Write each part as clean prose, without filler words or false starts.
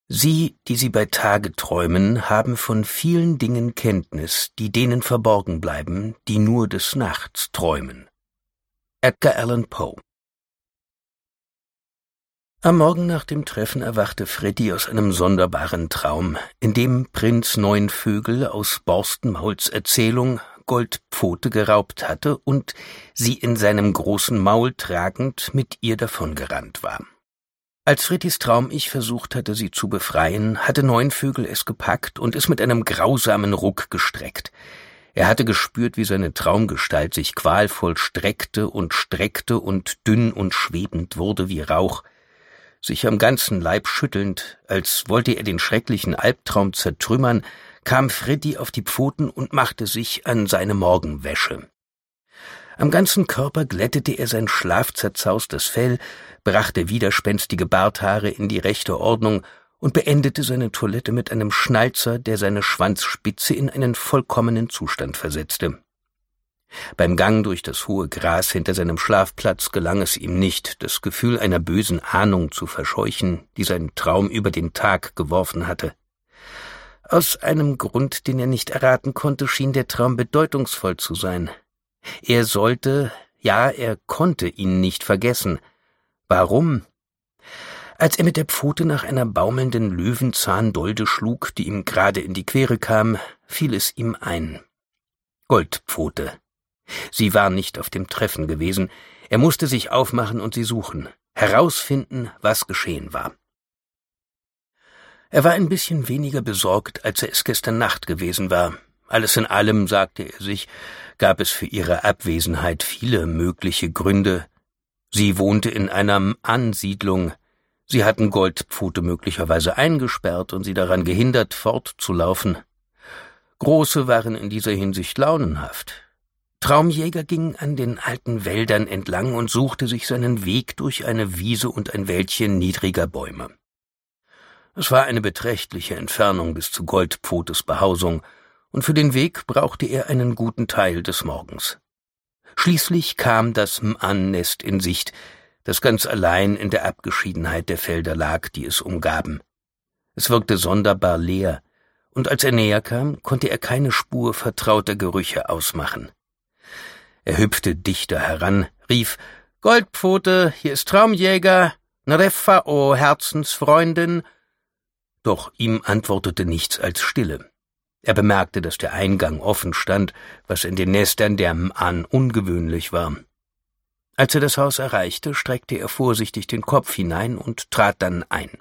Sie, die sie bei Tage träumen, haben von vielen Dingen Kenntnis, die denen verborgen bleiben, die nur des Nachts träumen. Edgar Allan Poe. Am Morgen nach dem Treffen erwachte Freddy aus einem sonderbaren Traum, in dem Prinz Neunvögel aus Borstenmauls Erzählung Goldpfote geraubt hatte und sie in seinem großen Maul tragend mit ihr davongerannt war. Als Freddys Traum-Ich versucht hatte, sie zu befreien, hatte Neunvögel es gepackt und es mit einem grausamen Ruck gestreckt. Er hatte gespürt, wie seine Traumgestalt sich qualvoll streckte und dünn und schwebend wurde wie Rauch. Sich am ganzen Leib schüttelnd, als wollte er den schrecklichen Albtraum zertrümmern, kam Freddy auf die Pfoten und machte sich an seine Morgenwäsche. Am ganzen Körper glättete er sein schlafzerzaustes Fell, brachte widerspenstige Barthaare in die rechte Ordnung und beendete seine Toilette mit einem Schnalzer, der seine Schwanzspitze in einen vollkommenen Zustand versetzte. Beim Gang durch das hohe Gras hinter seinem Schlafplatz gelang es ihm nicht, das Gefühl einer bösen Ahnung zu verscheuchen, die sein Traum über den Tag geworfen hatte. Aus einem Grund, den er nicht erraten konnte, schien der Traum bedeutungsvoll zu sein. Er sollte, ja, er konnte ihn nicht vergessen. Warum? Als er mit der Pfote nach einer baumelnden Löwenzahndolde schlug, die ihm gerade in die Quere kam, fiel es ihm ein. Goldpfote. Sie war nicht auf dem Treffen gewesen. Er musste sich aufmachen und sie suchen, herausfinden, was geschehen war. Er war ein bisschen weniger besorgt, als er es gestern Nacht gewesen war. Alles in allem, sagte er sich, gab es für ihre Abwesenheit viele mögliche Gründe. Sie wohnte in einer Ansiedlung. Sie hatten Goldpfote möglicherweise eingesperrt und sie daran gehindert, fortzulaufen. Große waren in dieser Hinsicht launenhaft. Traumjäger ging an den alten Wäldern entlang und suchte sich seinen Weg durch eine Wiese und ein Wäldchen niedriger Bäume. Es war eine beträchtliche Entfernung bis zu Goldpfotes Behausung, und für den Weg brauchte er einen guten Teil des Morgens. Schließlich kam das M'an-Nest in Sicht, das ganz allein in der Abgeschiedenheit der Felder lag, die es umgaben. Es wirkte sonderbar leer, und als er näher kam, konnte er keine Spur vertrauter Gerüche ausmachen. Er hüpfte dichter heran, rief, »Goldpfote, hier ist Traumjäger, Nreffa, o Herzensfreundin!« Doch ihm antwortete nichts als Stille. Er bemerkte, dass der Eingang offen stand, was in den Nestern der M'an ungewöhnlich war. Als er das Haus erreichte, streckte er vorsichtig den Kopf hinein und trat dann ein.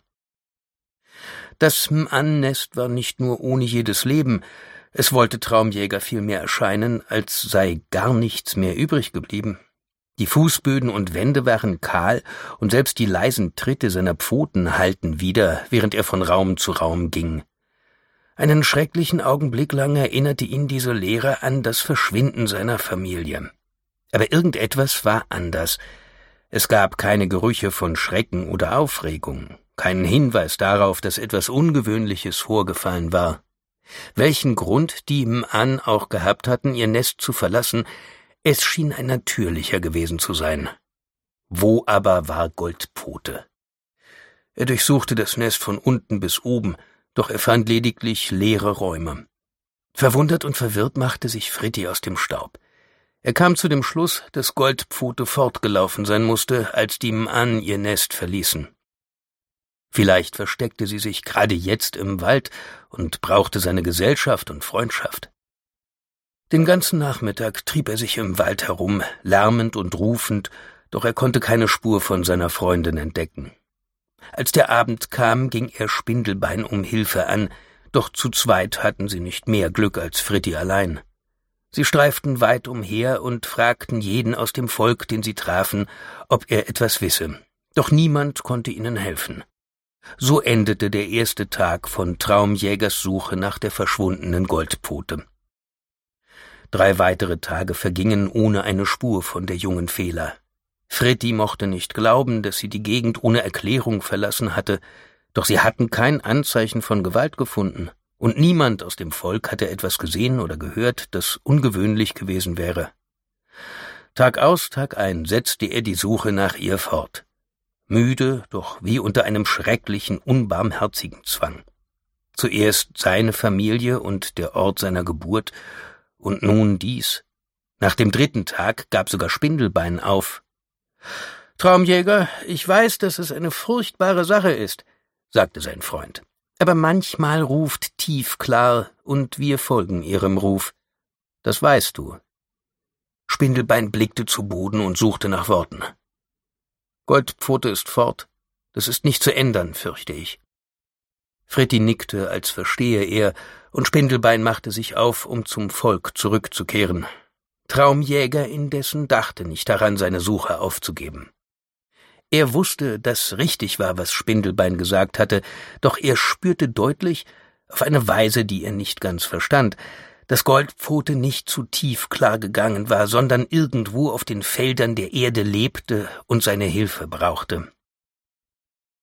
Das M'an-Nest war nicht nur ohne jedes Leben, es wollte Traumjäger vielmehr erscheinen, als sei gar nichts mehr übrig geblieben. Die Fußböden und Wände waren kahl, und selbst die leisen Tritte seiner Pfoten hallten wider, während er von Raum zu Raum ging. Einen schrecklichen Augenblick lang erinnerte ihn diese Leere an das Verschwinden seiner Familie. Aber irgendetwas war anders. Es gab keine Gerüche von Schrecken oder Aufregung, keinen Hinweis darauf, dass etwas Ungewöhnliches vorgefallen war. Welchen Grund die M'an auch gehabt hatten, ihr Nest zu verlassen, es schien ein natürlicher gewesen zu sein. Wo aber war Goldpfote? Er durchsuchte das Nest von unten bis oben, doch er fand lediglich leere Räume. Verwundert und verwirrt machte sich Freddy aus dem Staub. Er kam zu dem Schluss, dass Goldpfote fortgelaufen sein musste, als die M'an ihr Nest verließen. Vielleicht versteckte sie sich gerade jetzt im Wald und brauchte seine Gesellschaft und Freundschaft. Den ganzen Nachmittag trieb er sich im Wald herum, lärmend und rufend, doch er konnte keine Spur von seiner Freundin entdecken. Als der Abend kam, ging er Spindelbein um Hilfe an, doch zu zweit hatten sie nicht mehr Glück als Freddy allein. Sie streiften weit umher und fragten jeden aus dem Volk, den sie trafen, ob er etwas wisse, doch niemand konnte ihnen helfen. So endete der erste Tag von Traumjägers Suche nach der verschwundenen Goldpfote. 3 weitere Tage vergingen ohne eine Spur von der jungen Fela. Freddy mochte nicht glauben, dass sie die Gegend ohne Erklärung verlassen hatte, doch sie hatten kein Anzeichen von Gewalt gefunden, und niemand aus dem Volk hatte etwas gesehen oder gehört, das ungewöhnlich gewesen wäre. Tag aus, Tag ein setzte er die Suche nach ihr fort. müde, doch wie unter einem schrecklichen, unbarmherzigen Zwang. Zuerst seine Familie und der Ort seiner Geburt, und nun dies. Nach dem 3. Tag gab sogar Spindelbein auf. »Traumjäger, ich weiß, dass es eine furchtbare Sache ist«, sagte sein Freund. »Aber manchmal ruft Tiefklar, und wir folgen ihrem Ruf. Das weißt du.« Spindelbein blickte zu Boden und suchte nach Worten. »Goldpfote ist fort. Das ist nicht zu ändern, fürchte ich.« Fritti nickte, als verstehe er, und Spindelbein machte sich auf, um zum Volk zurückzukehren. Traumjäger indessen dachte nicht daran, seine Suche aufzugeben. Er wusste, dass richtig war, was Spindelbein gesagt hatte, doch er spürte deutlich, auf eine Weise, die er nicht ganz verstand, dass Goldpfote nicht zu Tiefklar gegangen war, sondern irgendwo auf den Feldern der Erde lebte und seine Hilfe brauchte.